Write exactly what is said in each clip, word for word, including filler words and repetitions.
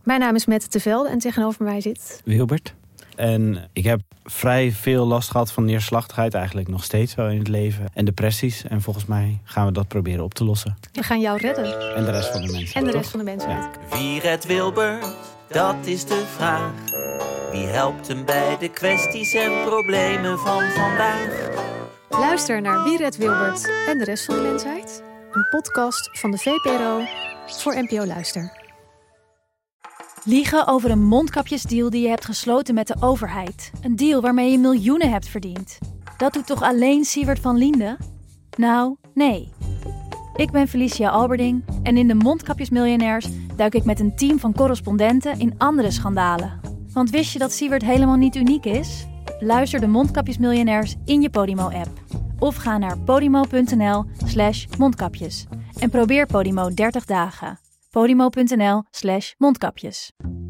Mijn naam is Mette Tevelde en tegenover mij zit... Wilbert. En ik heb vrij veel last gehad van neerslachtigheid, eigenlijk nog steeds wel in het leven. En depressies. En volgens mij gaan we dat proberen op te lossen. We gaan jou redden. En de rest van de mensen. En de toch? rest van de mensen. Ja. Wie redt Wilbert? Dat is de vraag. Wie helpt hem bij de kwesties en problemen van vandaag? Luister naar Wie redt Wilbert en de rest van de mensheid. Een podcast van de V P R O voor N P O Luister. Liegen over een mondkapjesdeal die je hebt gesloten met de overheid. Een deal waarmee je miljoenen hebt verdiend. Dat doet toch alleen Siewert van Liende? Nou, nee. Ik ben Felicia Alberding en in de Mondkapjesmiljonairs duik ik met een team van correspondenten in andere schandalen. Want wist je dat Siewert helemaal niet uniek is? Luister de Mondkapjesmiljonairs in je Podimo-app. Of ga naar podimo.nl slash mondkapjes. En probeer Podimo dertig dagen. Podimo.nl slash mondkapjes.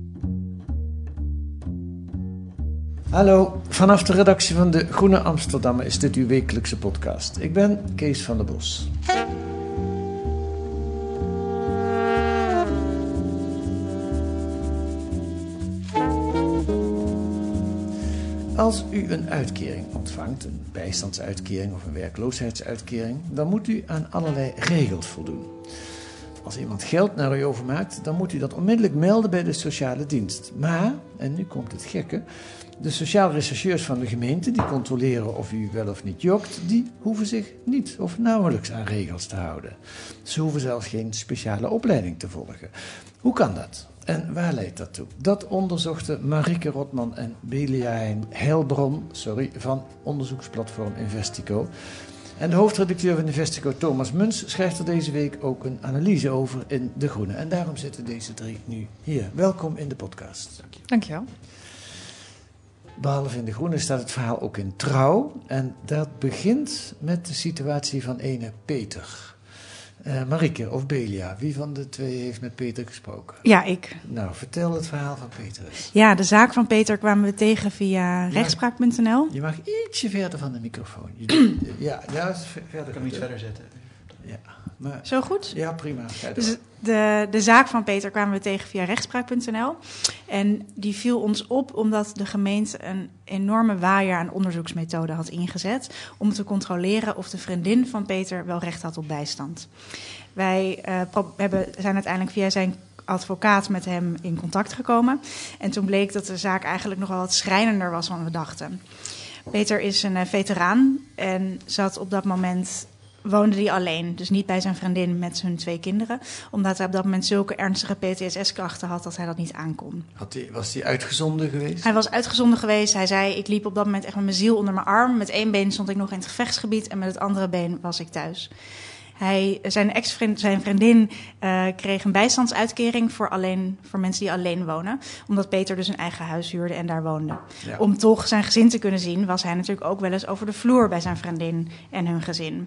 Hallo, vanaf de redactie van de Groene Amsterdammer is dit uw wekelijkse podcast. Ik ben Kees van der Bos. Als u een uitkering ontvangt, een bijstandsuitkering of een werkloosheidsuitkering, dan moet u aan allerlei regels voldoen. Als iemand geld naar u overmaakt, dan moet u dat onmiddellijk melden bij de sociale dienst. Maar, en nu komt het gekke, de sociaal rechercheurs van de gemeente, die controleren of u wel of niet jokt, die hoeven zich niet of nauwelijks aan regels te houden. Ze hoeven zelfs geen speciale opleiding te volgen. Hoe kan dat? En waar leidt dat toe? Dat onderzochten Marieke Rotman en Belia Heilbron, sorry, van onderzoeksplatform Investico. En de hoofdredacteur van Investico, Thomas Muns, schrijft er deze week ook een analyse over in De Groene. En daarom zitten deze drie nu hier. Welkom in de podcast. Dank je. Dankjewel. Behalve in De Groene staat het verhaal ook in Trouw. En dat begint met de situatie van ene Peter. Uh, Marieke of Belia, wie van de twee heeft met Peter gesproken? Ja, ik. Nou, vertel het verhaal van Peter eens. Ja, de zaak van Peter kwamen we tegen via rechtspraak punt n l. Je mag ietsje verder van de microfoon. Je, ja, ja, verder. Ik kan hem iets verder zetten. Ja, maar, Zo goed? Ja, prima. Dus de, de zaak van Peter kwamen we tegen via rechtspraak punt n l. En die viel ons op omdat de gemeente een enorme waaier aan onderzoeksmethode had ingezet om te controleren of de vriendin van Peter wel recht had op bijstand. Wij uh, pro- hebben, zijn uiteindelijk via zijn advocaat met hem in contact gekomen. En toen bleek dat de zaak eigenlijk nog wel wat schrijnender was dan we dachten. Peter is een uh, veteraan en zat op dat moment... woonde hij alleen, dus niet bij zijn vriendin met hun twee kinderen. Omdat hij op dat moment zulke ernstige P T S S-klachten had dat hij dat niet aankon. Had hij, was hij uitgezonden geweest? Hij was uitgezonden geweest. Hij zei, ik liep op dat moment echt met mijn ziel onder mijn arm. Met één been stond ik nog in het gevechtsgebied en met het andere been was ik thuis. Hij, zijn ex-vriend, zijn vriendin uh, kreeg een bijstandsuitkering voor, alleen, voor mensen die alleen wonen. Omdat Peter dus een eigen huis huurde en daar woonde. Ja. Om toch zijn gezin te kunnen zien, was hij natuurlijk ook wel eens over de vloer bij zijn vriendin en hun gezin.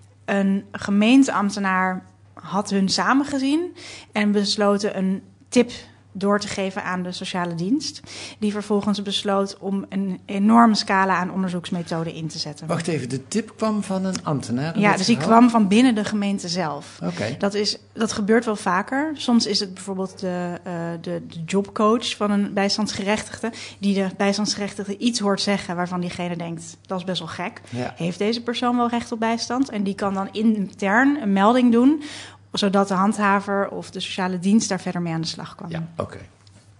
Een gemeenteambtenaar had hun samengezien en besloten een tip door te geven aan de sociale dienst. Die vervolgens besloot om een enorme scala aan onderzoeksmethoden in te zetten. Wacht even, de tip kwam van een ambtenaar? Ja, dus die verhaal? kwam van binnen de gemeente zelf. Okay. Dat is, dat gebeurt wel vaker. Soms is het bijvoorbeeld de, uh, de, de jobcoach van een bijstandsgerechtigde, die de bijstandsgerechtigde iets hoort zeggen waarvan diegene denkt, dat is best wel gek. Ja. Heeft deze persoon wel recht op bijstand? En die kan dan intern een melding doen, zodat de handhaver of de sociale dienst daar verder mee aan de slag kan. Ja, oké. Okay.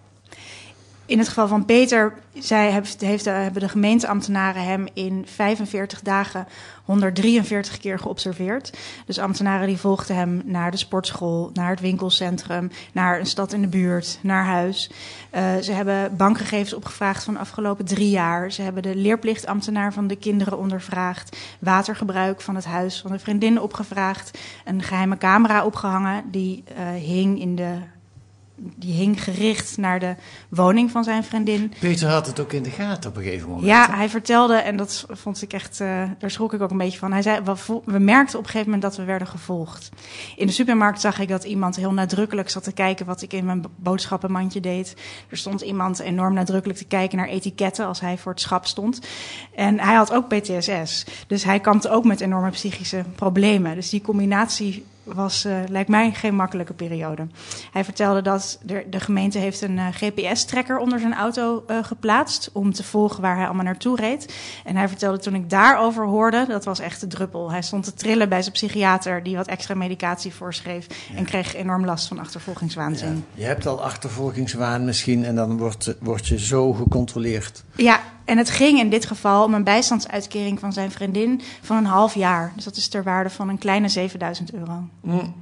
In het geval van Peter zij heeft, heeft, hebben de gemeenteambtenaren hem in vijfenveertig dagen honderddrieënveertig keer geobserveerd. Dus ambtenaren die volgden hem naar de sportschool, naar het winkelcentrum, naar een stad in de buurt, naar huis. Uh, ze hebben bankgegevens opgevraagd van de afgelopen drie jaar. Ze hebben de leerplichtambtenaar van de kinderen ondervraagd, watergebruik van het huis van de vriendin opgevraagd, een geheime camera opgehangen die uh, hing in de... Die hing gericht naar de woning van zijn vriendin. Peter had het ook in de gaten op een gegeven moment. Ja, hij vertelde, en dat vond ik echt, uh, daar schrok ik ook een beetje van. Hij zei, we, we merkten op een gegeven moment dat we werden gevolgd. In de supermarkt zag ik dat iemand heel nadrukkelijk zat te kijken wat ik in mijn boodschappenmandje deed. Er stond iemand enorm nadrukkelijk te kijken naar etiketten als hij voor het schap stond. En hij had ook P T S S. Dus hij kampte ook met enorme psychische problemen. Dus die combinatie was, uh, lijkt mij, geen makkelijke periode. Hij vertelde dat de, de gemeente heeft een uh, G P S-tracker onder zijn auto uh, geplaatst om te volgen waar hij allemaal naartoe reed. En hij vertelde toen ik daarover hoorde, dat was echt de druppel. Hij stond te trillen bij zijn psychiater die wat extra medicatie voorschreef ja. en kreeg enorm last van achtervolgingswaanzin. Ja. Je hebt al achtervolgingswaan misschien en dan wordt, wordt je zo gecontroleerd. Ja, en het ging in dit geval om een bijstandsuitkering van zijn vriendin van een half jaar. Dus dat is ter waarde van een kleine zevenduizend euro. Mm.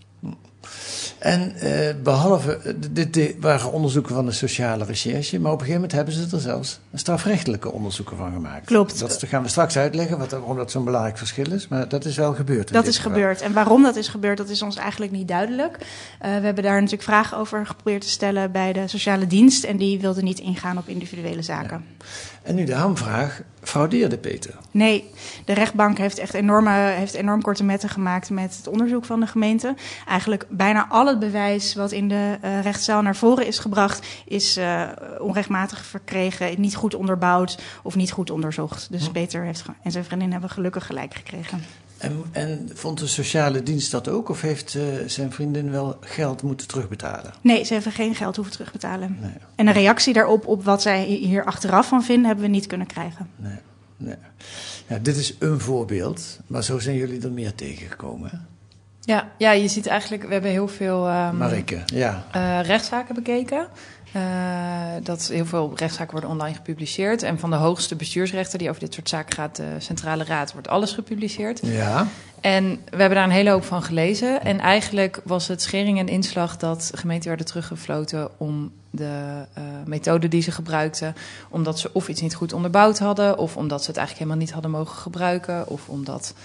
En uh, behalve, dit, dit waren onderzoeken van de sociale recherche, maar op een gegeven moment hebben ze er zelfs strafrechtelijke onderzoeken van gemaakt. Klopt. Dat gaan we straks uitleggen, wat, waarom dat zo'n belangrijk verschil is, maar dat is wel gebeurd. Dat is geval. gebeurd. En waarom dat is gebeurd, dat is ons eigenlijk niet duidelijk. Uh, we hebben daar natuurlijk vragen over geprobeerd te stellen bij de sociale dienst en die wilde niet ingaan op individuele zaken. Ja. En nu de hamvraag, fraudeerde Peter? Nee, de rechtbank heeft echt enorme, heeft enorm korte metten gemaakt met het onderzoek van de gemeente. Eigenlijk bijna al het bewijs wat in de uh, rechtszaal naar voren is gebracht, is uh, onrechtmatig verkregen, niet goed onderbouwd of niet goed onderzocht. Dus hm. Peter heeft en zijn vriendin hebben gelukkig gelijk gekregen. En, en vond de sociale dienst dat ook? Of heeft uh, zijn vriendin wel geld moeten terugbetalen? Nee, ze hebben geen geld hoeven terugbetalen. Nee. En een reactie daarop, op wat zij hier achteraf van vinden, hebben we niet kunnen krijgen. Nee, nee. Ja, dit is een voorbeeld, maar zo zijn jullie er meer tegengekomen, hè? Ja, ja, je ziet eigenlijk, we hebben heel veel um, Marike, ja. uh, rechtszaken bekeken. Uh, dat heel veel rechtszaken worden online gepubliceerd. En van de hoogste bestuursrechter die over dit soort zaken gaat, de Centrale Raad, wordt alles gepubliceerd. Ja. En we hebben daar een hele hoop van gelezen. En eigenlijk was het schering en inslag dat gemeenten werden teruggefloten om de uh, methode die ze gebruikten, omdat ze of iets niet goed onderbouwd hadden, of omdat ze het eigenlijk helemaal niet hadden mogen gebruiken, of omdat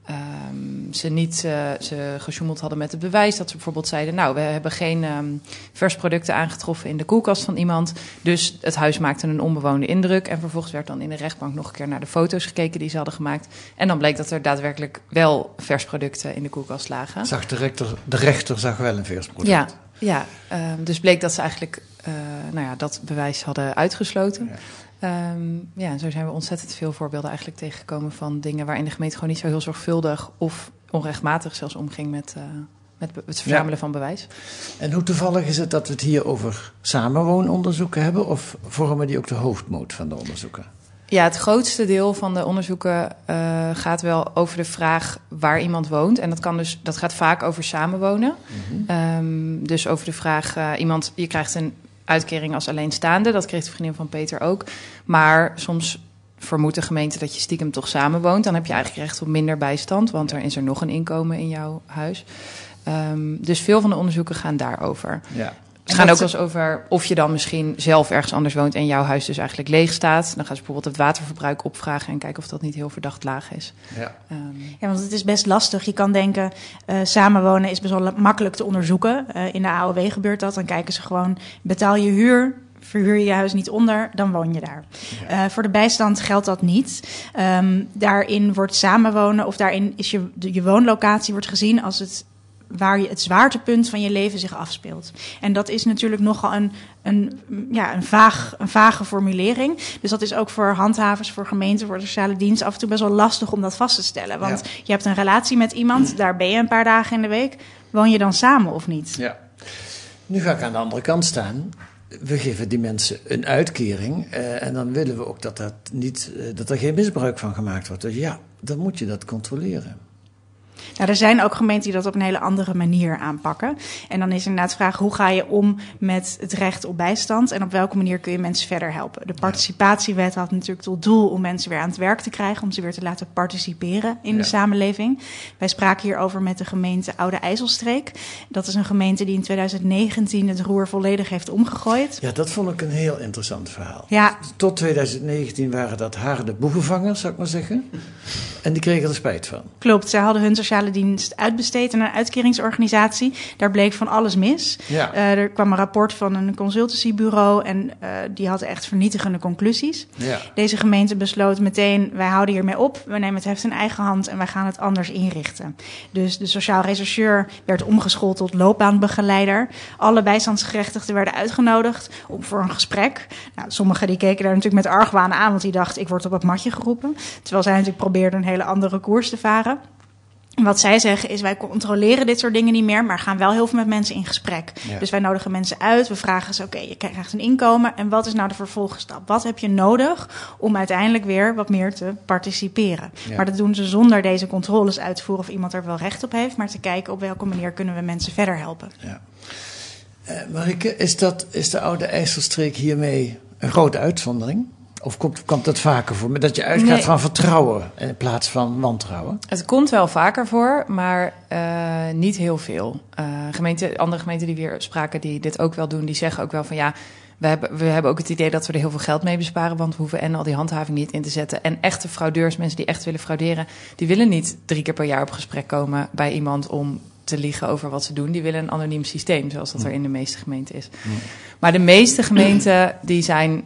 Um, ze niet uh, ze gesjoemeld hadden met het bewijs. Dat ze bijvoorbeeld zeiden, nou, we hebben geen um, versproducten aangetroffen in de koelkast van iemand. Dus het huis maakte een onbewoonde indruk. En vervolgens werd dan in de rechtbank nog een keer naar de foto's gekeken die ze hadden gemaakt. En dan bleek dat er daadwerkelijk wel versproducten in de koelkast lagen. Zag de, rechter, de rechter zag wel een versproduct. Ja, ja um, dus bleek dat ze eigenlijk uh, nou ja, dat bewijs hadden uitgesloten. Ja. Um, ja, zo zijn we ontzettend veel voorbeelden eigenlijk tegengekomen van dingen waarin de gemeente gewoon niet zo heel zorgvuldig of onrechtmatig zelfs omging met, uh, met het verzamelen ja. van bewijs. En hoe toevallig is het dat we het hier over samenwoononderzoeken hebben, of vormen die ook de hoofdmoot van de onderzoeken? Ja, het grootste deel van de onderzoeken uh, gaat wel over de vraag waar iemand woont. En dat, kan dus, dat gaat vaak over samenwonen. Mm-hmm. Um, dus over de vraag, uh, iemand, je krijgt een uitkering als alleenstaande. Dat kreeg de vriendin van Peter ook. Maar soms vermoedt de gemeente dat je stiekem toch samenwoont. Dan heb je eigenlijk recht op minder bijstand, want er is er nog een inkomen in jouw huis. Um, dus veel van de onderzoeken gaan daarover. Ja. Het gaat ook wel eens over of je dan misschien zelf ergens anders woont en jouw huis dus eigenlijk leeg staat. Dan gaan ze bijvoorbeeld het waterverbruik opvragen en kijken of dat niet heel verdacht laag is. Ja, um, ja want het is best lastig. Je kan denken, uh, samenwonen is best wel makkelijk te onderzoeken. Uh, in de A O W gebeurt dat. Dan kijken ze gewoon, betaal je huur, verhuur je je huis niet onder, dan woon je daar. Ja. Uh, voor de bijstand geldt dat niet. Um, daarin wordt samenwonen of daarin is je, de, je woonlocatie wordt gezien als het waar je het zwaartepunt van je leven zich afspeelt. En dat is natuurlijk nogal een, een, ja, een, vaag, een vage formulering. Dus dat is ook voor handhavers, voor gemeenten, voor de sociale dienst af en toe best wel lastig om dat vast te stellen. Want ja. je hebt een relatie met iemand, daar ben je een paar dagen in de week. Woon je dan samen of niet? Ja. Nu ga ik aan de andere kant staan. We geven die mensen een uitkering uh, en dan willen we ook dat, dat, niet, uh, dat er geen misbruik van gemaakt wordt. Dus ja, dan moet je dat controleren. Nou, er zijn ook gemeenten die dat op een hele andere manier aanpakken. En dan is inderdaad de vraag, hoe ga je om met het recht op bijstand en op welke manier kun je mensen verder helpen? De participatiewet had natuurlijk tot doel om mensen weer aan het werk te krijgen, om ze weer te laten participeren in ja. de samenleving. Wij spraken hierover met de gemeente Oude IJsselstreek. Dat is een gemeente die in twintig negentien het roer volledig heeft omgegooid. Ja, dat vond ik een heel interessant verhaal. Ja. Tot twintig negentien waren dat harde boevenvangers, zou ik maar zeggen. En die kregen er spijt van. Klopt, zij hadden hun sociale dienst uitbesteed aan een uitkeringsorganisatie. Daar bleek van alles mis. Ja. Uh, er kwam een rapport van een consultancybureau en uh, die had echt vernietigende conclusies. Ja. Deze gemeente besloot meteen, wij houden hiermee op. We nemen het heft in eigen hand en wij gaan het anders inrichten. Dus de sociaal rechercheur werd omgeschoold tot loopbaanbegeleider. Alle bijstandsgerechtigden werden uitgenodigd om voor een gesprek. Nou, sommigen die keken daar natuurlijk met argwaan aan, want die dachten, ik word op het matje geroepen. Terwijl zij natuurlijk probeerden een hele andere koers te varen. Wat zij zeggen is, wij controleren dit soort dingen niet meer, maar gaan wel heel veel met mensen in gesprek. Ja. Dus wij nodigen mensen uit, we vragen ze, oké, okay, je krijgt een inkomen en wat is nou de vervolgstap? Wat heb je nodig om uiteindelijk weer wat meer te participeren? Ja. Maar dat doen ze zonder deze controles uit te voeren of iemand er wel recht op heeft, maar te kijken op welke manier kunnen we mensen verder helpen. Ja. Uh, Marieke, is, dat, is de oude IJsselstreek hiermee een grote uitzondering? Of komt, komt dat vaker voor? Dat je uitgaat nee. van vertrouwen in plaats van wantrouwen? Het komt wel vaker voor, maar uh, niet heel veel. Uh, gemeente, andere gemeenten die weer spraken, die dit ook wel doen, die zeggen ook wel van ja, we hebben, we hebben ook het idee dat we er heel veel geld mee besparen, want we hoeven en al die handhaving niet in te zetten. En echte fraudeurs, mensen die echt willen frauderen, die willen niet drie keer per jaar op gesprek komen bij iemand om te liegen over wat ze doen. Die willen een anoniem systeem, zoals dat er in de meeste gemeenten is. Ja. Maar de meeste gemeenten die zijn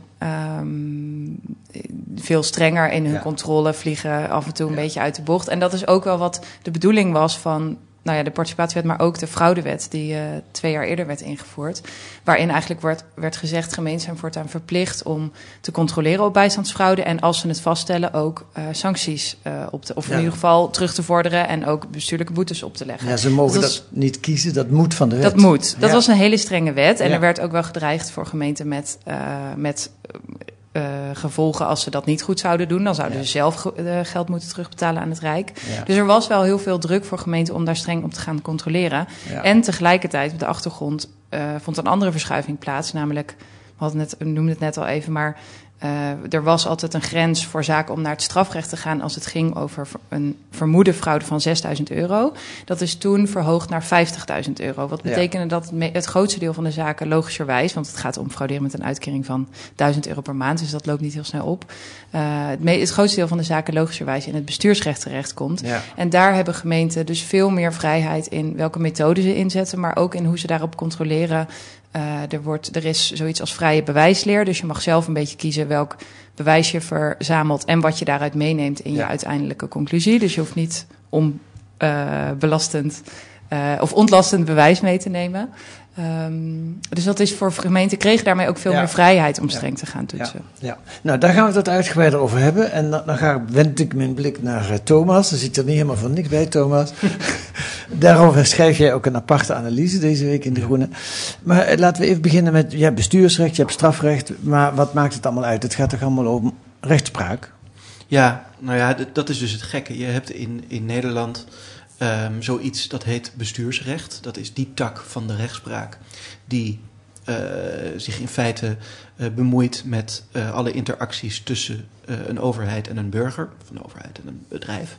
um, veel strenger in hun ja. controle, vliegen af en toe een ja. beetje uit de bocht. En dat is ook wel wat de bedoeling was van nou ja, de participatiewet, maar ook de fraudewet die uh, twee jaar eerder werd ingevoerd. Waarin eigenlijk werd, werd gezegd, gemeenten zijn voortaan verplicht om te controleren op bijstandsfraude. En als ze het vaststellen ook uh, sancties uh, op te, of ja. in ieder geval terug te vorderen en ook bestuurlijke boetes op te leggen. Ja, ze mogen dat, dat was, niet kiezen, dat moet van de wet. Dat moet. Dat ja. was een hele strenge wet. En ja. er werd ook wel gedreigd voor gemeenten met, uh, met uh, gevolgen als ze dat niet goed zouden doen. Dan zouden ja. ze zelf ge- uh, geld moeten terugbetalen aan het Rijk. Ja. Dus er was wel heel veel druk voor gemeenten om daar streng op te gaan controleren. Ja. En tegelijkertijd op de achtergrond uh, vond een andere verschuiving plaats. Namelijk, we, hadden net, we noemden het net al even, maar uh, er was altijd een grens voor zaken om naar het strafrecht te gaan als het ging over een vermoede fraude van zesduizend euro. Dat is toen verhoogd naar vijftigduizend euro. Wat betekende ja. dat het grootste deel van de zaken logischerwijs, want het gaat om frauderen met een uitkering van duizend euro per maand, dus dat loopt niet heel snel op. Uh, het, me- het grootste deel van de zaken logischerwijs in het bestuursrecht terechtkomt. Ja. En daar hebben gemeenten dus veel meer vrijheid in welke methode ze inzetten, maar ook in hoe ze daarop controleren. Uh, er, wordt, er is zoiets als vrije bewijsleer, dus je mag zelf een beetje kiezen welk bewijs je verzamelt en wat je daaruit meeneemt in ja. je uiteindelijke conclusie. Dus je hoeft niet om uh, belastend uh, of ontlastend bewijs mee te nemen. Um, dus dat is voor gemeenten kregen daarmee ook veel ja. meer vrijheid om streng ja. te gaan toetsen. Ja. ja, nou daar gaan we het wat uitgebreider over hebben. En dan, dan ga, wend ik mijn blik naar uh, Thomas. Dan zit er niet helemaal van niks bij, Thomas. Daarover schrijf jij ook een aparte analyse deze week in De Groene. Maar uh, laten we even beginnen met, je hebt bestuursrecht, je hebt strafrecht. Maar wat maakt het allemaal uit? Het gaat toch allemaal om rechtspraak? Ja, nou ja, d- dat is dus het gekke. Je hebt in, in Nederland Um, zoiets dat heet bestuursrecht. Dat is die tak van de rechtspraak die uh, zich in feite uh, bemoeit met uh, alle interacties tussen uh, een overheid en een burger, of een overheid en een bedrijf.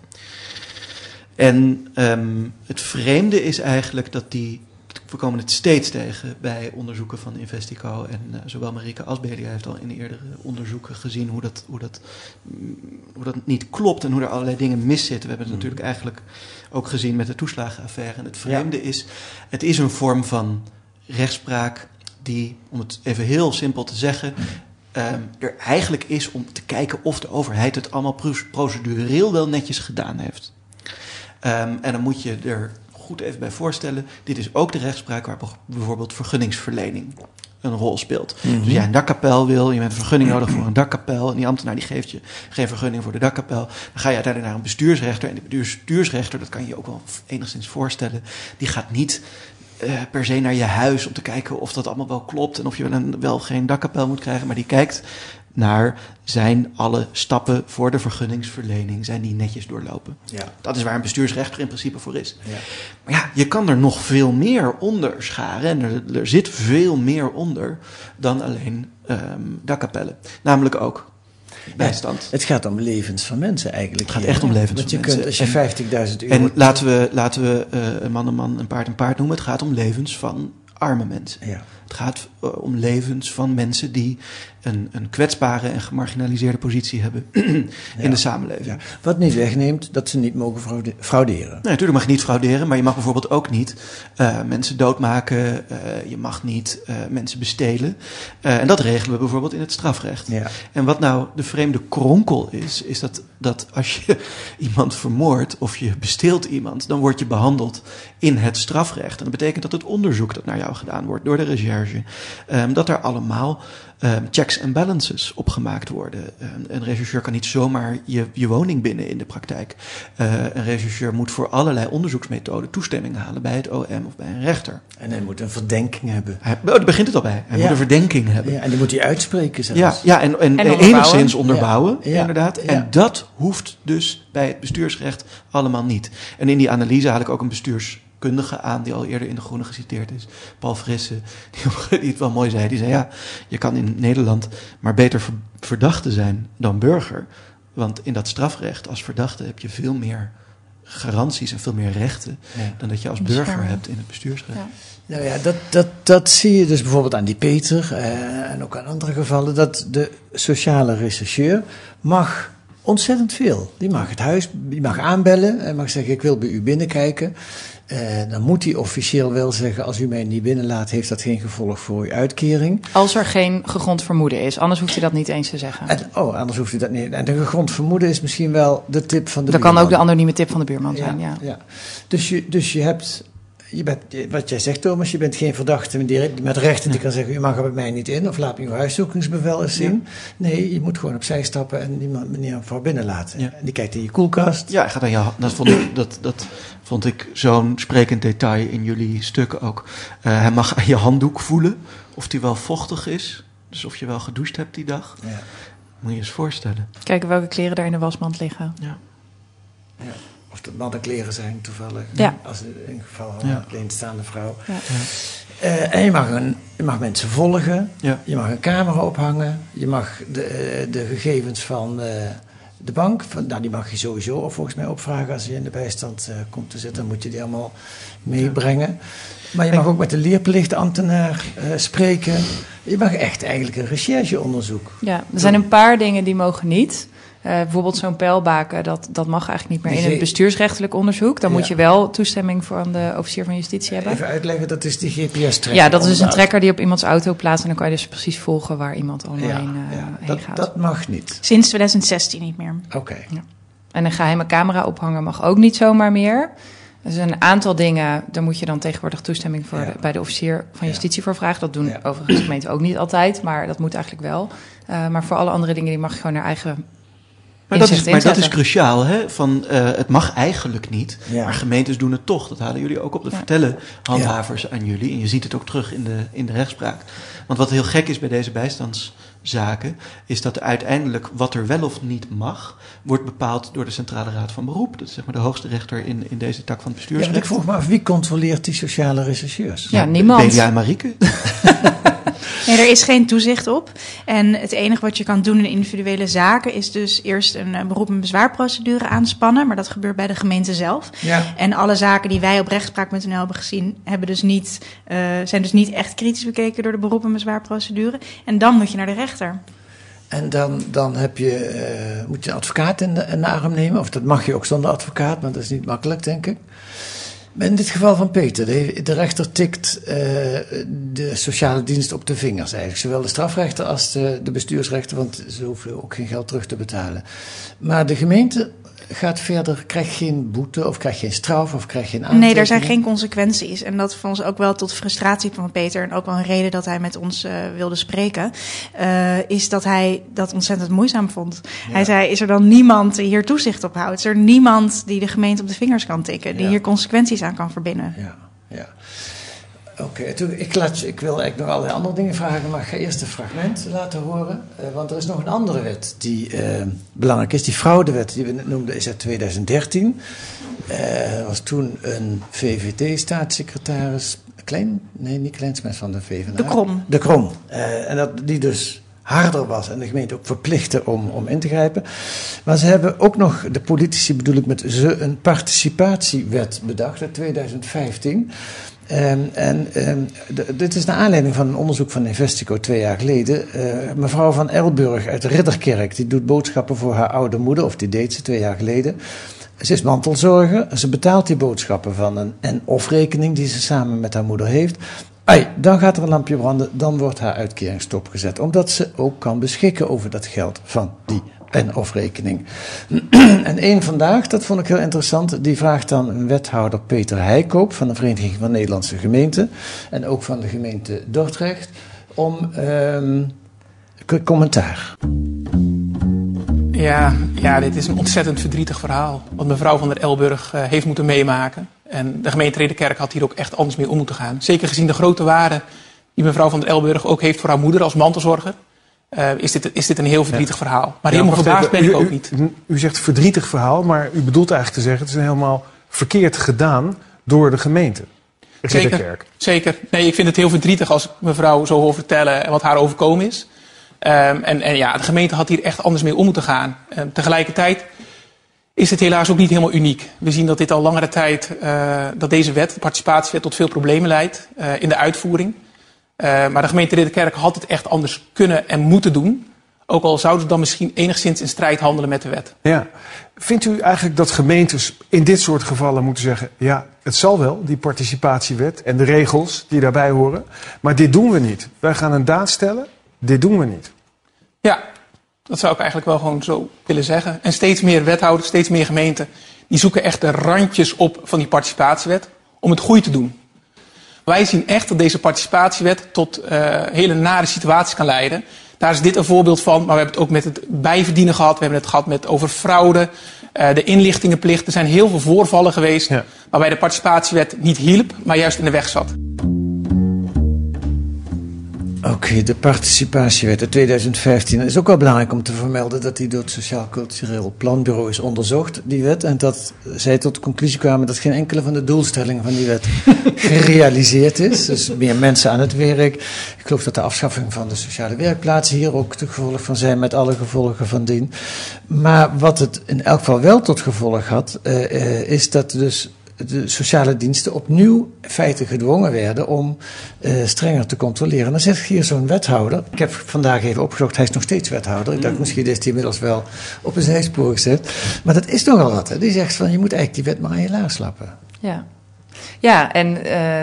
En um, het vreemde is eigenlijk dat die, we komen het steeds tegen bij onderzoeken van Investico en uh, zowel Marieke Asbelia heeft al in eerdere onderzoeken gezien hoe dat, hoe, dat, hoe dat niet klopt en hoe er allerlei dingen miszitten. We hebben het natuurlijk eigenlijk ook gezien met de toeslagenaffaire. En het vreemde ja. is, het is een vorm van rechtspraak die, om het even heel simpel te zeggen, um, er eigenlijk is om te kijken of de overheid het allemaal procedureel wel netjes gedaan heeft. Um, en dan moet je er goed even bij voorstellen, dit is ook de rechtspraak waar bijvoorbeeld vergunningsverlening een rol speelt. Mm-hmm. Dus jij een dakkapel wil, je hebt een vergunning nodig voor een dakkapel en die ambtenaar die geeft je geen vergunning voor de dakkapel. Dan ga je uiteindelijk naar een bestuursrechter en de bestuursrechter, dat kan je je ook wel enigszins voorstellen, die gaat niet uh, per se naar je huis om te kijken of dat allemaal wel klopt en of je wel, een, wel geen dakkapel moet krijgen, maar die kijkt naar, zijn alle stappen voor de vergunningsverlening, zijn die netjes doorlopen. Ja. Dat is waar een bestuursrechter in principe voor is. Ja. Maar ja, je kan er nog veel meer onder scharen en er, er zit veel meer onder dan alleen um, dakkapellen. Namelijk ook bijstand. Ja, het gaat om levens van mensen eigenlijk. Het gaat echt om levens Want je van kunt, mensen. als je vijftigduizend euro... En laten we, laten we uh, een man een man, een paard een paard noemen. Het gaat om levens van arme mensen. Ja. Het gaat uh, om levens van mensen die een, een kwetsbare en gemarginaliseerde positie hebben in ja. de samenleving. Ja. Wat niet wegneemt dat ze niet mogen fraude- frauderen. Nee, natuurlijk mag je niet frauderen, maar je mag bijvoorbeeld ook niet uh, mensen doodmaken. Uh, je mag niet uh, mensen bestelen. Uh, en dat regelen we bijvoorbeeld in het strafrecht. Ja. En wat nou de vreemde kronkel is, is dat, dat als je iemand vermoordt of je besteelt iemand, dan word je behandeld in het strafrecht. En dat betekent dat het onderzoek dat naar jou gedaan wordt door de recherche recherche, um, dat er allemaal um, checks en balances op gemaakt worden. Um, een rechercheur kan niet zomaar je, je woning binnen in de praktijk. Uh, een rechercheur moet voor allerlei onderzoeksmethoden toestemming halen bij het O M of bij een rechter. En hij moet een verdenking hebben. Hij, oh, daar begint het al bij. Hij ja. moet een verdenking hebben. Ja, en die moet hij uitspreken zelfs. Ja, ja en, en, en enigszins onderbouwen, ja. Ja. inderdaad. Ja. En dat hoeft dus bij het bestuursrecht allemaal niet. En in die analyse haal ik ook een bestuurskundige aan, die al eerder in De Groene geciteerd is. Paul Frisse, die, die het wel mooi zei. Die zei, ja, je kan in Nederland maar beter verdachte zijn dan burger. Want in dat strafrecht als verdachte heb je veel meer garanties en veel meer rechten ja. dan dat je als burger hebt in het bestuursrecht. Ja. Nou ja, dat, dat, dat zie je dus bijvoorbeeld aan die Peter uh, en ook aan andere gevallen, dat de sociale rechercheur mag ontzettend veel. Die mag het huis, die mag aanbellen en mag zeggen, ik wil bij u binnenkijken. Uh, dan moet hij officieel wel zeggen, als u mij niet binnenlaat, heeft dat geen gevolg voor uw uitkering. Als er geen gegrond vermoeden is, anders hoeft hij dat niet eens te zeggen. En, oh, anders hoeft hij dat niet. En de gegrond vermoeden is misschien wel de tip van de dat buurman. kan ook de anonieme tip van de buurman zijn, ja. ja. ja. Dus, je, dus je hebt, je bent, wat jij zegt Thomas, je bent geen verdachte met rechten die kan zeggen, u mag er bij mij niet in, of laat me uw huiszoekingsbevel eens zien. Ja. Nee, je moet gewoon opzij stappen en die meneer voor binnen laten. Ja. En die kijkt in je koelkast. Ja, gaat aan je, dat vond ik, dat, dat vond ik zo'n sprekend detail in jullie stukken ook. Uh, hij mag aan je handdoek voelen of die wel vochtig is. Dus of je wel gedoucht hebt die dag. Ja. Moet je je eens voorstellen. Kijken welke kleren daar in de wasmand liggen. Ja. Ja. Of dat mannenkleren zijn toevallig. Ja. Als in geval van ja. een alleenstaande vrouw. Ja. Ja. Uh, en je mag, een, je mag mensen volgen. Ja. Je mag een camera ophangen. Je mag de, de gegevens van uh, de bank, van, nou, die mag je sowieso volgens mij opvragen als je in de bijstand uh, komt te zitten. Dan moet je die allemaal meebrengen. Ja. Maar je mag ook met de leerplichtambtenaar uh, spreken. Je mag echt eigenlijk een rechercheonderzoek. Ja, er zijn een paar dingen die mogen niet. Uh, bijvoorbeeld zo'n pijlbaken, dat, dat mag eigenlijk niet meer in het bestuursrechtelijk onderzoek. Dan ja. moet je wel toestemming van de officier van justitie hebben. Even uitleggen, dat is die G P S-trekker. Ja, dat is dus een trekker die op iemands auto plaatst. En dan kan je dus precies volgen waar iemand allemaal ja, heen, uh, ja, heen dat, gaat. Dat mag niet. Sinds twintig zestien niet meer. Oké. Okay. Ja. En een geheime camera ophangen mag ook niet zomaar meer. Dus een aantal dingen, daar moet je dan tegenwoordig toestemming voor ja. de, bij de officier van justitie ja. voor vragen. Dat doen ja. overigens de gemeenten ook niet altijd, maar dat moet eigenlijk wel. Uh, maar voor alle andere dingen, die mag je gewoon naar eigen... Maar dat, is, maar dat is cruciaal, hè? Van, uh, het mag eigenlijk niet, ja. maar gemeentes doen het toch. Dat halen jullie ook op. Dat ja. vertellen handhavers ja. aan jullie. En je ziet het ook terug in de, in de rechtspraak. Want wat heel gek is bij deze bijstandszaken, is dat uiteindelijk wat er wel of niet mag, wordt bepaald door de Centrale Raad van Beroep. Dat is zeg maar de hoogste rechter in, in deze tak van het bestuursrecht. Ja, ik vroeg me af, wie controleert die sociale rechercheurs? Ja, ja niemand. Belia en Marieke. Nee, er is geen toezicht op. En het enige wat je kan doen in individuele zaken is dus eerst een uh, beroep- en bezwaarprocedure aanspannen. Maar dat gebeurt bij de gemeente zelf. Ja. En alle zaken die wij op rechtspraak punt n l hebben gezien, hebben dus niet, uh, zijn dus niet echt kritisch bekeken door de beroep- en bezwaarprocedure. En dan moet je naar de rechter. En dan, dan heb je, uh, moet je een advocaat in de, in de arm nemen. Of dat mag je ook zonder advocaat, maar dat is niet makkelijk, denk ik. Maar in dit geval van Peter, de, de rechter tikt uh, de sociale dienst op de vingers eigenlijk. Zowel de strafrechter als de, de bestuursrechter, want ze hoeven ook geen geld terug te betalen. Maar de gemeente gaat verder, krijgt geen boete of krijgt geen straf of krijgt geen aantekening. Nee, er zijn geen consequenties. En dat vond ons ook wel tot frustratie van Peter. En ook wel een reden dat hij met ons uh, wilde spreken. Uh, is dat hij dat ontzettend moeizaam vond. Ja. Hij zei, is er dan niemand die hier toezicht op houdt? Is er niemand die de gemeente op de vingers kan tikken? Die ja. hier consequenties aan kan verbinden? Ja, ja. Oké, okay, ik, ik wil eigenlijk nog allerlei andere dingen vragen, maar ik ga eerst een fragment laten horen. Uh, want er is nog een andere wet die uh, belangrijk is. Die fraudewet die we net noemden is uit twintig dertien. Uh, er was toen een V V T-staatssecretaris, Klein, nee niet Kleinsmets van de V V D A. De Krom. De Krom. Uh, en dat, die dus harder was en de gemeente ook verplichtte om, om in te grijpen. Maar ze hebben ook nog, de politici bedoel ik met ze, een participatiewet bedacht uit twintig vijftien. Um, en um, d- dit is naar aanleiding van een onderzoek van Investico twee jaar geleden. Uh, mevrouw van Elburg uit Ridderkerk, die doet boodschappen voor haar oude moeder, of die deed ze twee jaar geleden. Ze is mantelzorger, ze betaalt die boodschappen van een en-of rekening die ze samen met haar moeder heeft. Ai, dan gaat er een lampje branden, dan wordt haar uitkering stopgezet. Omdat ze ook kan beschikken over dat geld van die en of rekening. En één vandaag, dat vond ik heel interessant, die vraagt dan een wethouder Peter Heikoop van de Vereniging van Nederlandse Gemeenten en ook van de gemeente Dordrecht om um, commentaar. Ja, ja, dit is een ontzettend verdrietig verhaal wat mevrouw van der Elburg uh, heeft moeten meemaken. En de gemeente Ridderkerk had hier ook echt anders mee om moeten gaan. Zeker gezien de grote waarde die mevrouw van der Elburg ook heeft voor haar moeder als mantelzorger. Uh, is, dit, is dit een heel verdrietig ja. verhaal. Maar ja, helemaal verbaasd ben ik ook niet. U, u zegt verdrietig verhaal, maar u bedoelt eigenlijk te zeggen het is helemaal verkeerd gedaan door de gemeente. Zeker, zeker. Nee, ik vind het heel verdrietig als ik mevrouw zo hoor vertellen wat haar overkomen is. Um, en, en ja, de gemeente had hier echt anders mee om moeten gaan. Um, tegelijkertijd is het helaas ook niet helemaal uniek. We zien dat dit al langere tijd, uh, dat deze wet, de participatiewet, tot veel problemen leidt uh, in de uitvoering. Uh, maar de gemeente Ridderkerk had het echt anders kunnen en moeten doen. Ook al zouden ze dan misschien enigszins in strijd handelen met de wet. Ja. Vindt u eigenlijk dat gemeentes in dit soort gevallen moeten zeggen, ja, het zal wel, die participatiewet en de regels die daarbij horen, maar dit doen we niet. Wij gaan een daad stellen, dit doen we niet. Ja, dat zou ik eigenlijk wel gewoon zo willen zeggen. En steeds meer wethouders, steeds meer gemeenten, die zoeken echt de randjes op van die participatiewet om het goede te doen. Wij zien echt dat deze participatiewet tot uh, hele nare situaties kan leiden. Daar is dit een voorbeeld van, maar we hebben het ook met het bijverdienen gehad. We hebben het gehad met over fraude, uh, de inlichtingenplicht. Er zijn heel veel voorvallen geweest ja. waarbij de participatiewet niet hielp, maar juist in de weg zat. Oké, okay, de participatiewet uit tweeduizend vijftien. Het is ook wel belangrijk om te vermelden dat die door het Sociaal Cultureel Planbureau is onderzocht, die wet. En dat zij tot de conclusie kwamen dat geen enkele van de doelstellingen van die wet gerealiseerd is. Dus meer mensen aan het werk. Ik geloof dat de afschaffing van de sociale werkplaatsen hier ook te gevolg van zijn, met alle gevolgen van dien. Maar wat het in elk geval wel tot gevolg had, uh, uh, is dat dus de sociale diensten opnieuw in feite gedwongen werden om uh, strenger te controleren. Dan zegt hier zo'n wethouder, ik heb vandaag even opgezocht, hij is nog steeds wethouder. Ik dacht, misschien is hij inmiddels wel op een zijspoor gezet. Maar dat is nogal wat. Hè? Die zegt van, je moet eigenlijk die wet maar aan je laars lappen. Ja, ja en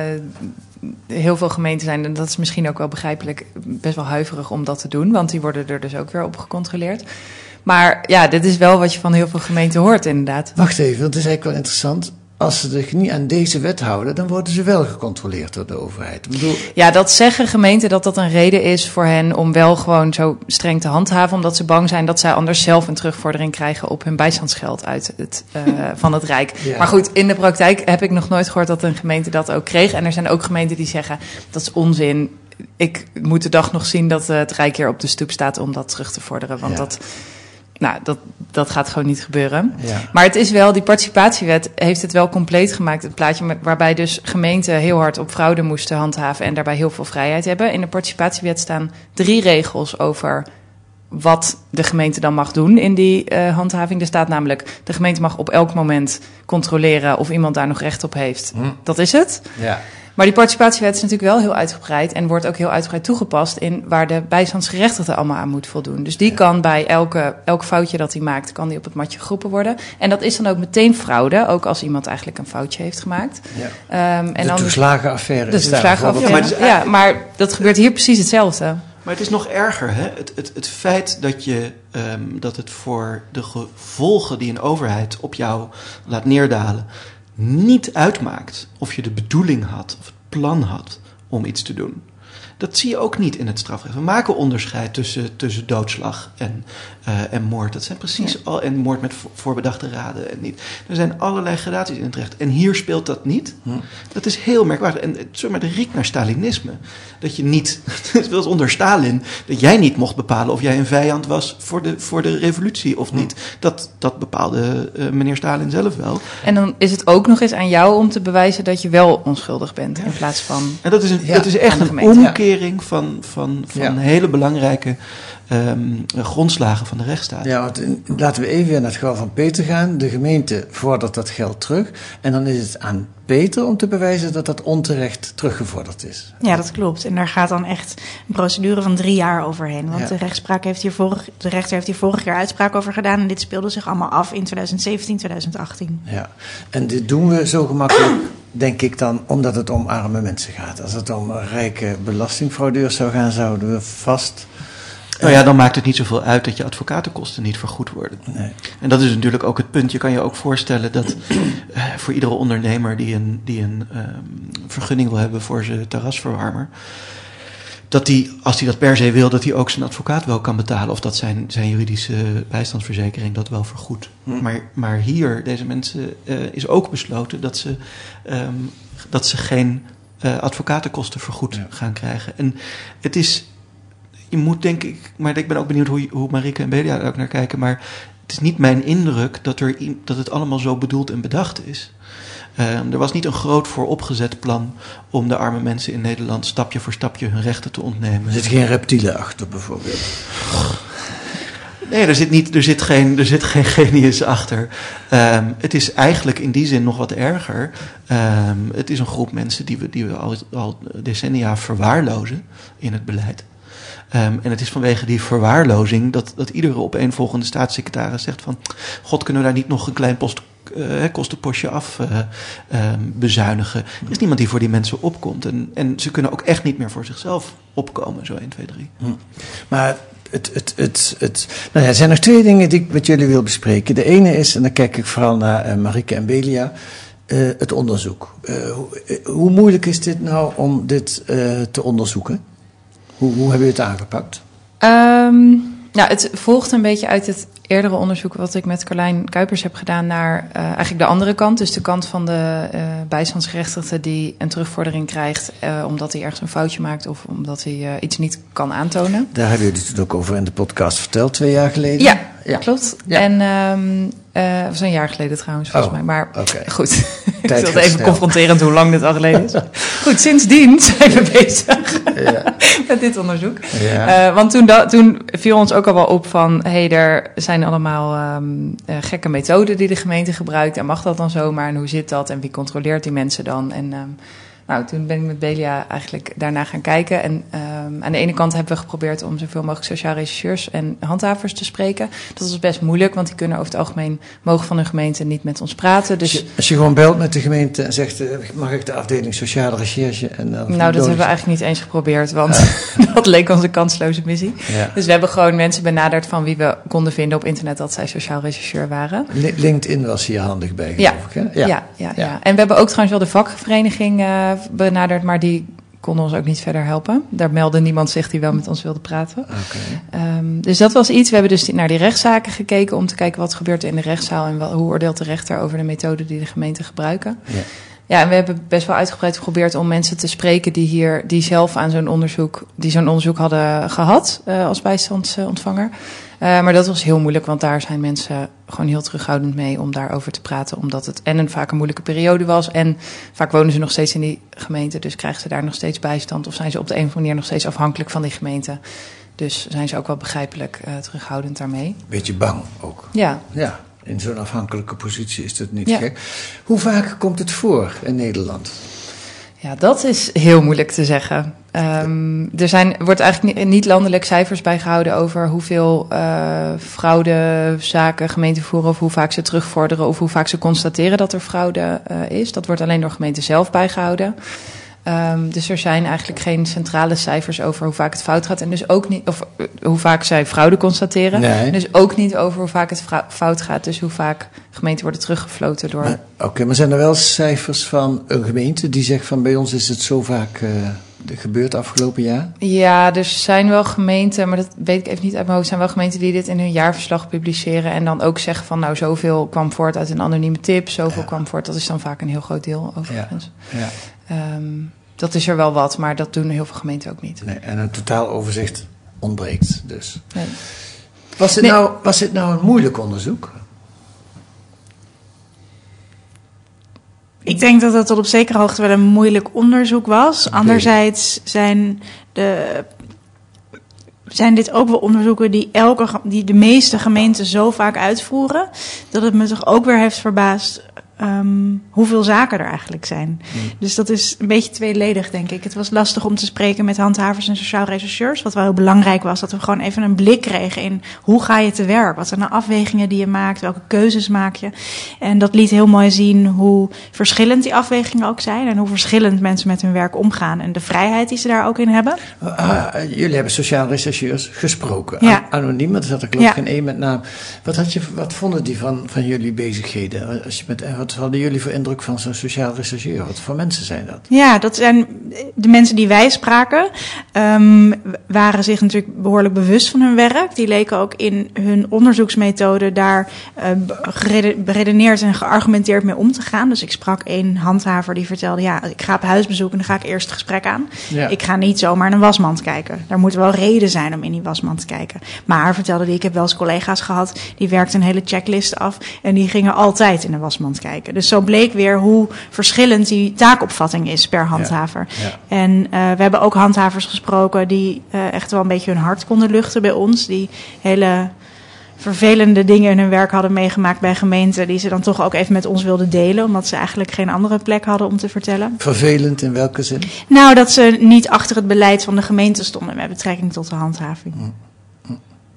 uh, heel veel gemeenten zijn, en dat is misschien ook wel begrijpelijk, best wel huiverig om dat te doen. Want die worden er dus ook weer op gecontroleerd. Maar ja, dit is wel wat je van heel veel gemeenten hoort inderdaad. Wacht even, dat is eigenlijk wel interessant. Als ze zich niet aan deze wet houden, dan worden ze wel gecontroleerd door de overheid. Ik bedoel... Ja, dat zeggen gemeenten dat dat een reden is voor hen om wel gewoon zo streng te handhaven. Omdat ze bang zijn dat zij anders zelf een terugvordering krijgen op hun bijstandsgeld uit het, uh, van het Rijk. Ja. Maar goed, in de praktijk heb ik nog nooit gehoord dat een gemeente dat ook kreeg. En er zijn ook gemeenten die zeggen, dat is onzin. Ik moet de dag nog zien dat uh, het Rijk hier op de stoep staat om dat terug te vorderen. Want ja. dat... Nou, dat, dat gaat gewoon niet gebeuren. Ja. Maar het is wel, die participatiewet heeft het wel compleet gemaakt. Het plaatje met, waarbij dus gemeenten heel hard op fraude moesten handhaven en daarbij heel veel vrijheid hebben. In de participatiewet staan drie regels over wat de gemeente dan mag doen in die uh, handhaving. Er staat namelijk, de gemeente mag op elk moment controleren of iemand daar nog recht op heeft. Hm. Dat is het. Ja. Maar die participatiewet is natuurlijk wel heel uitgebreid en wordt ook heel uitgebreid toegepast in waar de bijstandsgerechtigde allemaal aan moet voldoen. Dus die ja. kan bij elke, elk foutje dat hij maakt, kan die op het matje geroepen worden. En dat is dan ook meteen fraude, ook als iemand eigenlijk een foutje heeft gemaakt. Ja. Um, en de toeslagenaffaire. De toeslagenaffaire, ja, maar, ja, maar dat gebeurt hier precies hetzelfde. Maar het is nog erger, hè? Het, het, het feit dat, je, um, dat het voor de gevolgen die een overheid op jou laat neerdalen niet uitmaakt of je de bedoeling had of het plan had om iets te doen. Dat zie je ook niet in het strafrecht. We maken onderscheid tussen, tussen doodslag en, uh, en moord. Dat zijn precies ja. al en moord met voorbedachte raden en niet. Er zijn allerlei gradaties in het recht. En hier speelt dat niet. Hm. Dat is heel merkwaardig. En zeg maar, de riekt naar Stalinisme. Dat je niet, het was onder Stalin, dat jij niet mocht bepalen of jij een vijand was voor de, voor de revolutie of hm. niet. Dat, dat bepaalde uh, meneer Stalin zelf wel. En dan is het ook nog eens aan jou om te bewijzen dat je wel onschuldig bent in plaats van. En dat is, een, ja, dat is echt een omkeer. Van, van, van ja. hele belangrijke um, grondslagen van de rechtsstaat. Ja, want, laten we even weer naar het geval van Peter gaan. De gemeente vordert dat geld terug. En dan is het aan Peter om te bewijzen dat dat onterecht teruggevorderd is. Ja, dat klopt. En daar gaat dan echt een procedure van drie jaar overheen. Want ja. de, rechtspraak heeft hier vorig, de rechter heeft hier vorig jaar uitspraak over gedaan. En dit speelde zich allemaal af in twintig zeventien, twintig achttien. Ja, en dit doen we zo gemakkelijk, denk ik dan, omdat het om arme mensen gaat. Als het om rijke belastingfraudeurs zou gaan, zouden we vast Nou ja, dan maakt het niet zoveel uit dat je advocatenkosten niet vergoed worden. Nee. En dat is natuurlijk ook het punt. Je kan je ook voorstellen dat uh, voor iedere ondernemer die een, die een um, vergunning wil hebben voor zijn terrasverwarmer, dat die, als hij dat per se wil, dat hij ook zijn advocaat wel kan betalen. Of dat zijn, zijn juridische bijstandsverzekering dat wel vergoedt. Hm. Maar, maar hier, deze mensen, uh, is ook besloten dat ze, um, dat ze geen uh, advocatenkosten vergoed ja. gaan krijgen. En het is, je moet denk ik, maar ik ben ook benieuwd hoe, hoe Marieke en Belia er ook naar kijken. Maar het is niet mijn indruk dat, er, dat het allemaal zo bedoeld en bedacht is. Uh, er was niet een groot vooropgezet plan om de arme mensen in Nederland stapje voor stapje hun rechten te ontnemen. Er zit geen reptielen achter bijvoorbeeld. Nee, er zit, niet, er zit, geen, er zit geen genius achter. Um, het is eigenlijk in die zin nog wat erger. Um, het is een groep mensen die we, die we al, al decennia verwaarlozen in het beleid. Um, en het is vanwege die verwaarlozing dat, dat iedere opeenvolgende staatssecretaris zegt van, God, kunnen we daar niet nog een klein post, uh, kostenpostje af uh, um, bezuinigen? Er is niemand die voor die mensen opkomt. En, en ze kunnen ook echt niet meer voor zichzelf opkomen, zo één, twee, drie. Hm. Maar het, het, het, het, nou ja, er zijn nog twee dingen die ik met jullie wil bespreken. De ene is, en dan kijk ik vooral naar uh, Marieke en Belia, uh, het onderzoek. Uh, hoe, uh, hoe moeilijk is dit nou om dit uh, te onderzoeken? Hoe, hoe hebben jullie het aangepakt? Um, nou, het volgt een beetje uit het eerdere onderzoek wat ik met Carlijn Kuipers heb gedaan naar uh, eigenlijk de andere kant. Dus de kant van de uh, bijstandsgerechtigde die een terugvordering krijgt uh, omdat hij ergens een foutje maakt of omdat hij uh, iets niet kan aantonen. Daar hebben jullie het ook over in de podcast verteld, twee jaar geleden. Ja, ja. klopt. Ja. En um, uh, dat was een jaar geleden trouwens, volgens oh, mij. Maar okay. goed, ik wilde even snel. confronterend hoe lang dit al geleden is. Goed, sindsdien zijn we bezig ja. met dit onderzoek. Ja. Uh, want toen, da- toen viel ons ook al wel op van, hé, hey, er zijn allemaal um, uh, gekke methoden die de gemeente gebruikt. En mag dat dan zomaar? En hoe zit dat? En wie controleert die mensen dan? En um, nou, toen ben ik met Belia eigenlijk daarna gaan kijken. En um, aan de ene kant hebben we geprobeerd om zoveel mogelijk sociaal rechercheurs en handhavers te spreken. Dat was best moeilijk, want die kunnen over het algemeen, mogen van hun gemeente niet met ons praten. Dus als, je, als je gewoon belt met de gemeente en zegt, uh, mag ik de afdeling sociale recherche? En, uh, nou, dat hebben we eigenlijk niet eens geprobeerd, want ah. dat leek ons een kansloze missie. Ja. Dus we hebben gewoon mensen benaderd van wie we konden vinden op internet dat zij sociaal rechercheur waren. LinkedIn was hier handig bij, ja. geloof ik, hè? Ja. Ja, ja, ja. En we hebben ook trouwens wel de vakvereniging uh, benaderd, maar die konden ons ook niet verder helpen. Daar meldde niemand zich die wel met ons wilde praten. Okay. Um, dus dat was iets. We hebben dus naar die rechtszaken gekeken om te kijken wat gebeurt er in de rechtszaal en wat, hoe oordeelt de rechter over de methode die de gemeenten gebruiken. Ja. Ja, en we hebben best wel uitgebreid geprobeerd om mensen te spreken die hier, die zelf aan zo'n onderzoek, die zo'n onderzoek hadden gehad uh, als bijstandsontvanger. Uh, maar dat was heel moeilijk, want daar zijn mensen gewoon heel terughoudend mee om daarover te praten. Omdat het en een vaak een moeilijke periode was. En vaak wonen ze nog steeds in die gemeente, dus krijgen ze daar nog steeds bijstand. Of zijn ze op de een of andere manier nog steeds afhankelijk van die gemeente. Dus zijn ze ook wel begrijpelijk uh, terughoudend daarmee. Beetje bang ook. Ja. Ja. In zo'n afhankelijke positie is dat niet ja. gek. Hoe vaak komt het voor in Nederland? Ja, dat is heel moeilijk te zeggen. Um, er zijn, wordt eigenlijk niet, niet landelijk cijfers bijgehouden over hoeveel uh, fraudezaken gemeenten voeren of hoe vaak ze terugvorderen of hoe vaak ze constateren dat er fraude uh, is. Dat wordt alleen door gemeenten zelf bijgehouden. Um, dus er zijn eigenlijk geen centrale cijfers over hoe vaak het fout gaat. En dus ook niet, of uh, hoe vaak zij fraude constateren. Nee. En dus ook niet over hoe vaak het fout gaat. Dus hoe vaak gemeenten worden teruggefloten door. Oké, okay, maar zijn er wel cijfers van een gemeente die zegt van bij ons is het zo vaak uh, gebeurd afgelopen jaar? Ja, er zijn wel gemeenten, maar dat weet ik even niet uit mijn hoofd. Er zijn wel gemeenten die dit in hun jaarverslag publiceren. En dan ook zeggen van nou zoveel kwam voort uit een anonieme tip. Zoveel ja. kwam voort. Dat is dan vaak een heel groot deel overigens. Ja. Ja. Um, dat is er wel wat, maar dat doen heel veel gemeenten ook niet. Nee, en een totaal overzicht ontbreekt dus. Nee. Was dit, nee. nou, was dit nou een moeilijk onderzoek? Ik denk dat het tot op zekere hoogte wel een moeilijk onderzoek was. Okay. Anderzijds zijn, de, zijn dit ook wel onderzoeken die, elke, die de meeste gemeenten zo vaak uitvoeren, dat het me toch ook weer heeft verbaasd um, hoeveel zaken er eigenlijk zijn. Mm. Dus dat is een beetje tweeledig, denk ik. Het was lastig om te spreken met handhavers en sociaal rechercheurs. Wat wel heel belangrijk was, dat we gewoon even een blik kregen in hoe ga je te werk? Wat zijn de afwegingen die je maakt? Welke keuzes maak je? En dat liet heel mooi zien hoe verschillend die afwegingen ook zijn en hoe verschillend mensen met hun werk omgaan en de vrijheid die ze daar ook in hebben. Ah, jullie hebben sociaal rechercheurs gesproken. Ja. Anoniem, maar er zat er geloof ik Ja. geen één met naam. Wat, had je, wat vonden die van, van jullie bezigheden? Als je met, wat hadden jullie voor indruk van zo'n sociaal rechercheur? Wat voor mensen zijn dat? Ja, dat zijn de mensen die wij spraken, um, waren zich natuurlijk behoorlijk bewust van hun werk. Die leken ook in hun onderzoeksmethode daar uh, gerede- beredeneerd en geargumenteerd mee om te gaan. Dus ik sprak één handhaver die vertelde, ja, ik ga op huisbezoek en dan ga ik eerst het gesprek aan. Ja. Ik ga niet zomaar in een wasmand kijken. Daar moet wel reden zijn om in die wasmand te kijken. Maar vertelde die, ik heb wel eens collega's gehad, die werkten een hele checklist af en die gingen altijd in de wasmand kijken. Dus zo bleek weer hoe verschillend die taakopvatting is per handhaver. Ja. Ja. En uh, we hebben ook handhavers gesproken die uh, echt wel een beetje hun hart konden luchten bij ons. Die hele vervelende dingen in hun werk hadden meegemaakt bij gemeenten, die ze dan toch ook even met ons wilden delen, omdat ze eigenlijk geen andere plek hadden om te vertellen. Vervelend in welke zin? Nou, dat ze niet achter het beleid van de gemeente stonden met betrekking tot de handhaving. Mm. Mm.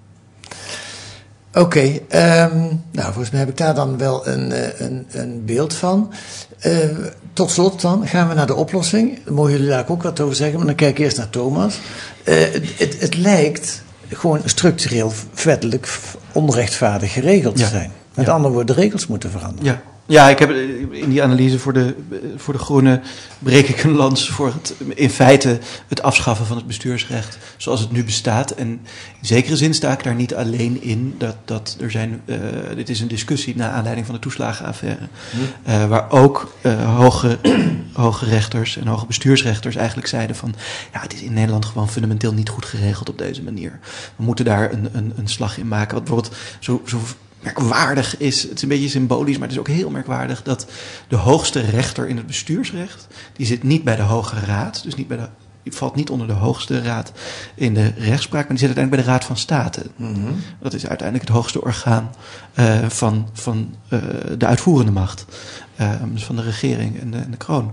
Oké, okay, um, nou volgens mij heb ik daar dan wel een, een, een beeld van. Uh, tot slot dan gaan we naar de oplossing. Daar mogen jullie daar ook wat over zeggen, maar dan kijk ik eerst naar Thomas. Uh, het, het, het lijkt gewoon structureel, wettelijk onrechtvaardig geregeld te Ja. zijn. Met Ja. andere woorden, de regels moeten veranderen. Ja. Ja, ik heb in die analyse voor de, voor de Groenen breek ik een lans voor het, in feite het afschaffen van het bestuursrecht zoals het nu bestaat. En in zekere zin sta ik daar niet alleen in. Dat, dat er zijn, uh, dit is een discussie naar aanleiding van de toeslagenaffaire. Uh, waar ook uh, hoge, hoge rechters en hoge bestuursrechters eigenlijk zeiden van, ja, het is in Nederland gewoon fundamenteel niet goed geregeld op deze manier. We moeten daar een, een, een slag in maken. Wat bijvoorbeeld zo, zo merkwaardig is, het is een beetje symbolisch, maar het is ook heel merkwaardig dat de hoogste rechter in het bestuursrecht, die zit niet bij de Hoge Raad, dus niet bij de, die valt niet onder de hoogste raad in de rechtspraak, maar die zit uiteindelijk bij de Raad van State. Mm-hmm. Dat is uiteindelijk het hoogste orgaan uh, van, van uh, de uitvoerende macht, uh, dus van de regering en de, en de kroon.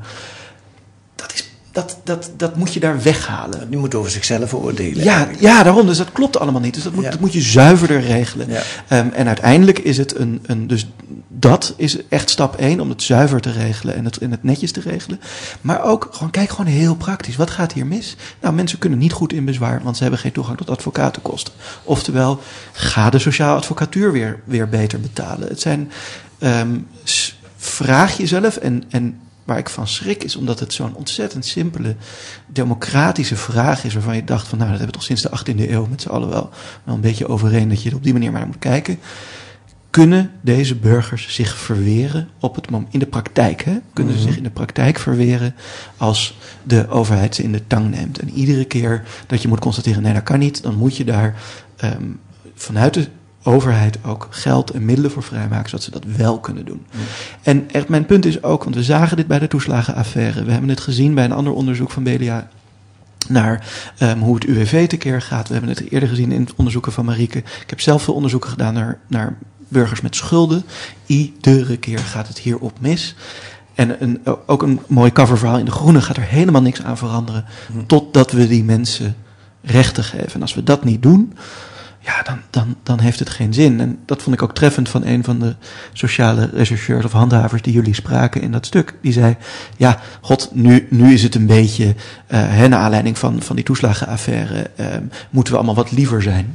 Dat is Dat, dat, dat moet je daar weghalen. Die moet over zichzelf oordelen. Ja, ja, daarom. Dus dat klopt allemaal niet. Dus dat moet, ja. dat moet je zuiverder regelen. Ja. Um, en uiteindelijk is het een, een... Dus dat is echt stap één, om het zuiver te regelen en het, en het netjes te regelen. Maar ook, gewoon, kijk gewoon heel praktisch. Wat gaat hier mis? Nou, mensen kunnen niet goed in bezwaar, want ze hebben geen toegang tot advocatenkosten. Oftewel, ga de sociale advocatuur weer, weer beter betalen. Het zijn... Um, vraag jezelf en... en waar ik van schrik is, omdat het zo'n ontzettend simpele, democratische vraag is, waarvan je dacht van, nou, dat hebben we toch sinds de achttiende eeuw met z'n allen wel, wel een beetje overeen dat je er op die manier maar naar moet kijken. Kunnen deze burgers zich verweren op het moment, in de praktijk, hè? Kunnen ze zich in de praktijk verweren als de overheid ze in de tang neemt? En iedere keer dat je moet constateren, nee, dat kan niet, dan moet je daar um, vanuit de overheid ook geld en middelen voor vrijmaken, zodat ze dat wel kunnen doen. Ja. En echt, mijn punt is ook, want we zagen dit bij de toeslagenaffaire. We hebben het gezien bij een ander onderzoek van B D A naar um, hoe het U W V tekeer gaat. We hebben het eerder gezien in het onderzoeken van Marieke. Ik heb zelf veel onderzoeken gedaan naar, naar burgers met schulden. Iedere keer gaat het hierop mis. En een, ook een mooi coververhaal in De Groene gaat er helemaal niks aan veranderen, ja. totdat we die mensen rechten geven. En als we dat niet doen, ja, dan, dan, dan heeft het geen zin. En dat vond ik ook treffend van een van de sociale rechercheurs of handhavers die jullie spraken in dat stuk. Die zei, ja, god, nu, nu is het een beetje, uh, hè, naar aanleiding van, van die toeslagenaffaire, uh, moeten we allemaal wat liever zijn.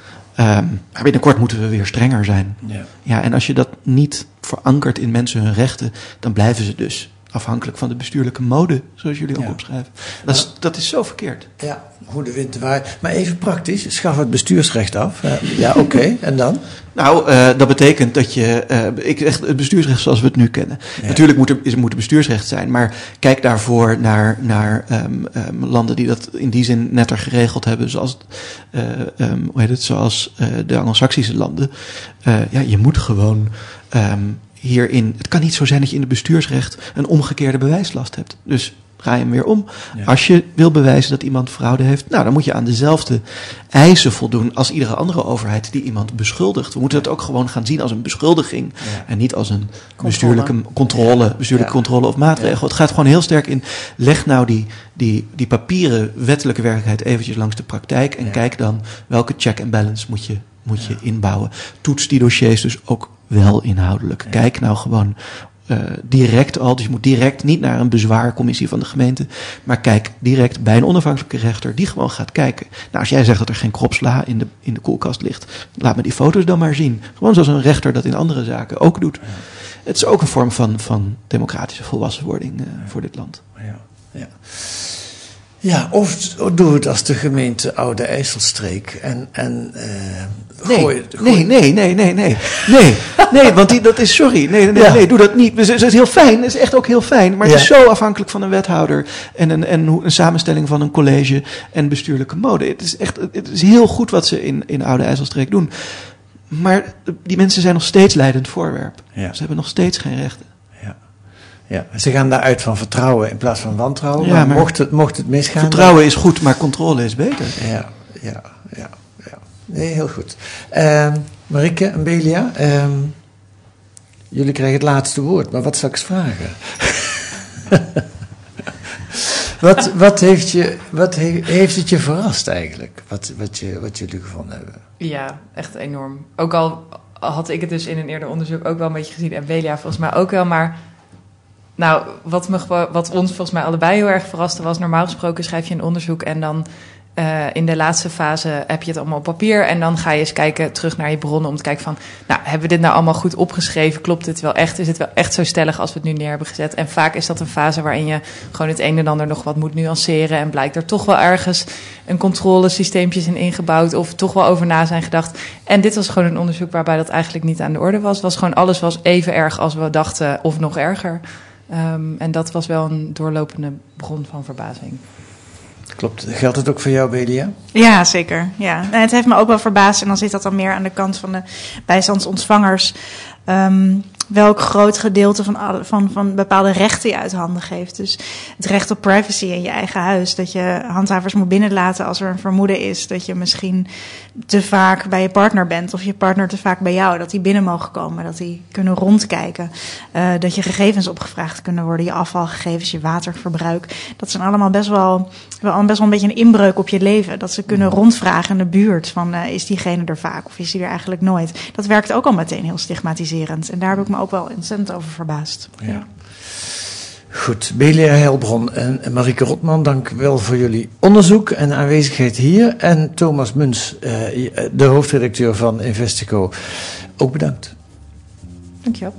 Um, maar binnenkort moeten we weer strenger zijn. Ja. Ja, en als je dat niet verankert in mensen hun rechten, dan blijven ze dus afhankelijk van de bestuurlijke mode, zoals jullie ook ja. opschrijven. Dat is, dat is zo verkeerd. Ja, hoe de wind waait. Maar even praktisch, schaf het bestuursrecht af. Uh, ja, oké. Okay. En dan? Nou, uh, dat betekent dat je, uh, ik zeg het bestuursrecht zoals we het nu kennen. Ja. Natuurlijk moet er, is, moet er bestuursrecht zijn, maar kijk daarvoor naar, naar um, um, landen die dat in die zin netter geregeld hebben, zoals, uh, um, hoe heet het, zoals uh, de Anglo-Saxische landen. Uh, ja, je moet gewoon Um, hierin, het kan niet zo zijn dat je in het bestuursrecht een omgekeerde bewijslast hebt. Dus draai hem weer om. Ja. Als je wil bewijzen dat iemand fraude heeft, nou, dan moet je aan dezelfde eisen voldoen als iedere andere overheid die iemand beschuldigt. We moeten het ook gewoon gaan zien als een beschuldiging Ja. en niet als een Controle. bestuurlijke controle, bestuurlijke Ja. controle of maatregel. Ja. Het gaat gewoon heel sterk in, leg nou die, die, die papieren wettelijke werkelijkheid eventjes langs de praktijk en Ja. kijk dan welke check en balance moet je, moet je inbouwen. Toets die dossiers dus ook wel inhoudelijk. Ja. Kijk nou gewoon uh, direct al, dus je moet direct niet naar een bezwaarcommissie van de gemeente, maar kijk direct bij een onafhankelijke rechter die gewoon gaat kijken. Nou, als jij zegt dat er geen krop sla in de, in de koelkast ligt, laat me die foto's dan maar zien. Gewoon zoals een rechter dat in andere zaken ook doet. Ja. Het is ook een vorm van, van democratische volwassenwording uh, voor dit land. Ja, ja. Ja, of doe het als de gemeente Oude IJsselstreek en, en uh, Nee, gooi, gooi. nee, nee, nee, nee, nee, nee, nee, want die, dat is, sorry, nee, nee, Ja. nee, doe dat niet. Het is heel fijn, het is echt ook heel fijn, maar het Ja. is zo afhankelijk van een wethouder en een, en hoe- een samenstelling van een college en bestuurlijke mode. Het is echt, het is heel goed wat ze in, in Oude IJsselstreek doen, maar die mensen zijn nog steeds leidend voorwerp. Ja. Ze hebben nog steeds geen rechten. Ja. Ja, ze gaan daaruit van vertrouwen in plaats van wantrouwen. Ja, maar maar mocht, het, mocht het misgaan... Vertrouwen is goed, maar controle is beter. Ja, ja, ja, ja. Nee, heel goed. Uh, Marieke en Belia, uh, jullie krijgen het laatste woord, maar wat zal ik eens vragen? wat wat, heeft, je, wat he, heeft het je verrast eigenlijk, wat, wat, je, wat jullie gevonden hebben? Ja, echt enorm. Ook al had ik het dus in een eerder onderzoek ook wel een beetje gezien en Belia volgens mij ook wel, maar nou, wat, me, gewo- wat ons volgens mij allebei heel erg verraste was, normaal gesproken schrijf je een onderzoek en dan uh, in de laatste fase heb je het allemaal op papier en dan ga je eens kijken terug naar je bronnen om te kijken van, nou, hebben we dit nou allemaal goed opgeschreven? Klopt dit wel echt? Is het wel echt zo stellig als we het nu neer hebben gezet? En vaak is dat een fase waarin je gewoon het een en ander nog wat moet nuanceren en blijkt er toch wel ergens een controlesysteempjes in ingebouwd of toch wel over na zijn gedacht. En dit was gewoon een onderzoek waarbij dat eigenlijk niet aan de orde was. Was gewoon alles was even erg als we dachten of nog erger. Um, en dat was wel een doorlopende bron van verbazing. Klopt. Geldt het ook voor jou, Belia? Ja, zeker. Ja. En het heeft me ook wel verbaasd. En dan zit dat dan meer aan de kant van de bijstandsontvangers. Um, welk groot gedeelte van, alle, van, van bepaalde rechten je uit handen geeft. Dus het recht op privacy in je eigen huis. Dat je handhavers moet binnenlaten als er een vermoeden is. Dat je misschien te vaak bij je partner bent. Of je partner te vaak bij jou. Dat die binnen mogen komen. Dat die kunnen rondkijken. Uh, dat je gegevens opgevraagd kunnen worden. Je afvalgegevens, je waterverbruik. Dat zijn allemaal best wel, wel best wel een beetje een inbreuk op je leven. Dat ze kunnen rondvragen in de buurt. Van uh, is diegene er vaak of is die er eigenlijk nooit. Dat werkt ook al meteen heel stigmatiserend. En daar heb ik me ook wel ontzettend over verbaasd. Ja. Goed, Belia Heilbron en Marieke Rotman, dank wel voor jullie onderzoek en aanwezigheid hier. En Thomas Muns, de hoofdredacteur van Investico, ook bedankt. Dankjewel.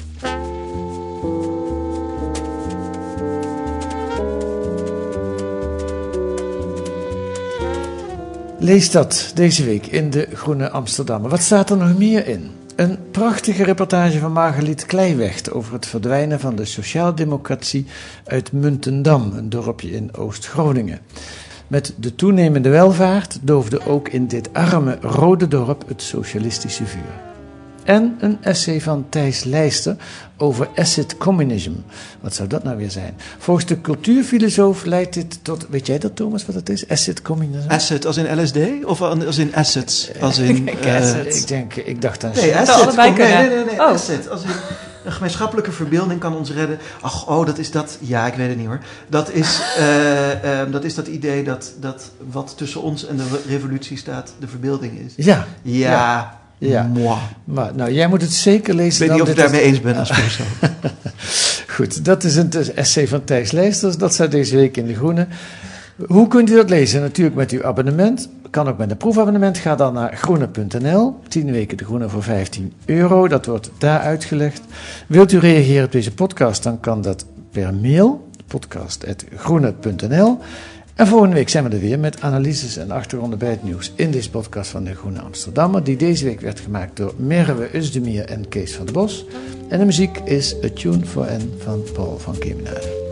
Lees dat deze week in de Groene Amsterdammer. Wat staat er nog meer in? Een prachtige reportage van Margeliet Kleiwecht over het verdwijnen van de sociaaldemocratie uit Muntendam, een dorpje in Oost-Groningen. Met de toenemende welvaart doofde ook in dit arme rode dorp het socialistische vuur. En een essay van Thijs Leijster over asset communism. Wat zou dat nou weer zijn? Volgens de cultuurfilosoof leidt dit tot... Weet jij dat, Thomas, wat het is? Asset communism? Asset als in L S D? Of als in assets? Als in, uh, ik denk, ik dacht aan... Nee, asset. allebei Kom, nee, kunnen. nee, nee, nee, Oh. asset. Als in, een gemeenschappelijke verbeelding kan ons redden. Ach, oh, dat is dat... Ja, ik weet het niet hoor. Dat is, uh, uh, dat, is dat idee dat, dat wat tussen ons en de revolutie staat, de verbeelding is. Ja. Ja. ja. Ja, Moi. maar nou, jij moet het zeker lezen. Ik weet niet of ik dit daarmee is... eens ben als persoon. Goed, dat is een essay van Thijs Leijsters. Dat staat deze week in De Groene. Hoe kunt u dat lezen? Natuurlijk met uw abonnement. Kan ook met een proefabonnement. Ga dan naar groene punt n l. tien weken De Groene voor vijftien euro. Dat wordt daar uitgelegd. Wilt u reageren op deze podcast? Dan kan dat per mail. podcast apenstaartje groene punt n l. En volgende week zijn we er weer met analyses en achtergronden bij het nieuws in deze podcast van De Groene Amsterdammer, die deze week werd gemaakt door Merwe Özdemir en Kees van der Bos. En de muziek is A Tune for N van Paul van Kemenade.